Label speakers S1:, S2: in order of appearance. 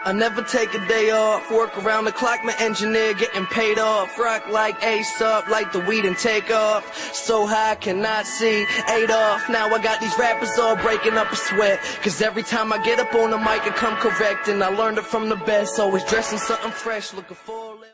S1: I never take a day off, work around the clock, my engineer getting paid off. Rock like Ace up, like the weed and take off. So high I cannot see, 8 off. Now I got these rappers all breaking up a sweat. Cause every time I get up on the mic I come correct. And I learned it from the best, always dressing something fresh, looking for